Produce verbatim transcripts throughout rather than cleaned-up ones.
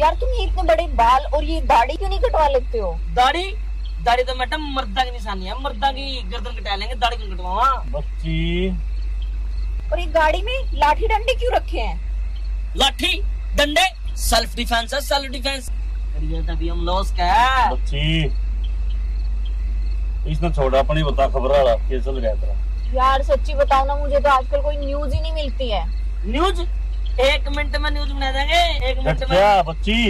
यार तुम ये इतने बड़े बाल और ये दाढ़ी क्यों नहीं कटवा लेते हो? दाढ़ी दाढ़ी तो मैडम मर्दा की निशानी है, मर्दा की गर्दन कटा लेंगे, दाढ़ी क्यों कटवावा बच्ची। और ये गाड़ी में लाठी डंडे क्यों रखे हैं? लाठी डंडे सेल्फ डिफेंस है, सेल्फ डिफेंस। तभी हम लॉस का है बच्ची। इसने छोड़ा अपनी बता खबर वाला क्या चल रहा तेरा? यार सच्ची बताओ ना, मुझे तो आजकल कोई न्यूज ही नहीं मिलती है। न्यूज एक मिनट में न्यूज बना देंगे, एक मिनट में। क्या बच्ची?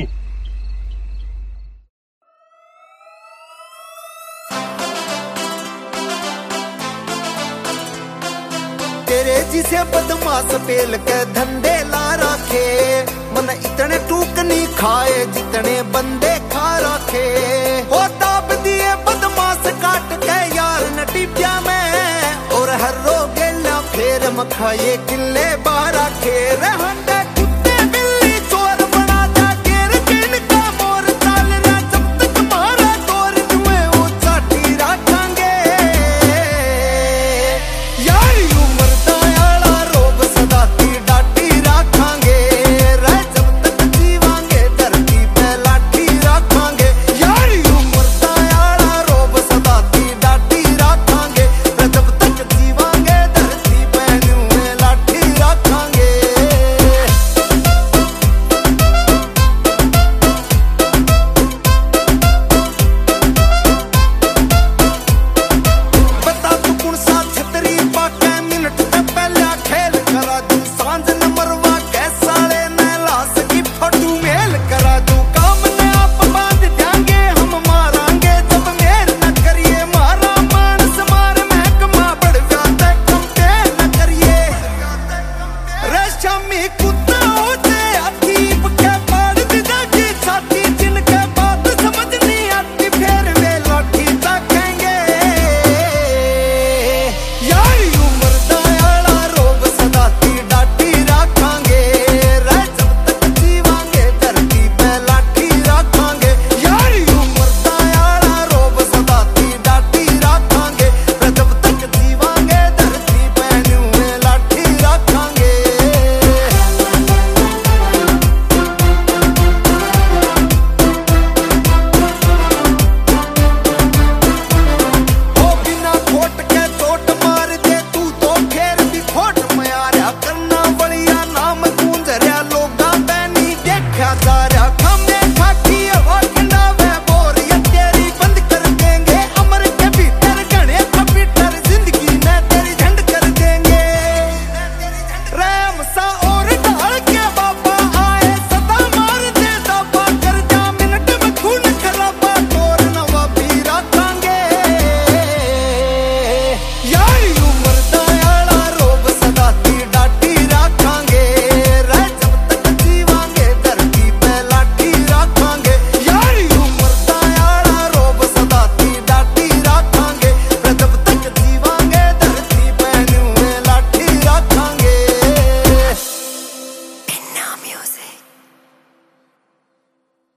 तेरे जिसे बदमाश पेल के धंधे ला रखे, मन इतने टूक नहीं खाए जितने बंदे खा रखे। ओ दाब दिए बदमाश काट के यार नटीप्या में, और हर रोगेला फेर मखाए किले बारा खेर हंडे कुत्ते बिल्ली चोर बना जा केर किन का मोर चाल रहा जब तक मारा तोर जुए वो चाटी रखेंगे यार उम्र दयाला रोग सदाती डाटी रखेंगे रह जब तक जीवांगे धरती पे लाठी रखेंगे यार उम्र दयाला रोग सदाती डाटी रखेंगे रह जब तक जीवांगे धरती पे न्यूए लाठी रखेंगे। बता तू कौन सा छतरी पाके मिनट ते पहले खेल करा दू सांझ न मरवा के साले न लाश की फोटो मेल करा दू काम ने आप बांध देंगे हम मारांगे जब मेर न करिए मारा मानस मार महकमा बढ़ जाता कमते न करिए रेशमी कुत्ता होते अतीब के पाड़ दिदा की छाती जिनके बात समझ नहीं आती फिर वे लाठी तकेंगे यार उम्र दयाला रोग सदाती डाटी रखेंगे रह जब तक जीवांगे धरती पे लाठी रखेंगे यार उम्र दयाला रोग सदाती डाटी रखेंगे रह जब तक जीवांगे धरती पे न्यूए लाठी रखेंगे। ओ बिना खोट के चोट मार दे तू तो फेर भी खोट मारा करना बलिया नाम गूंज रहा लोगा बैनी देखा जा रहा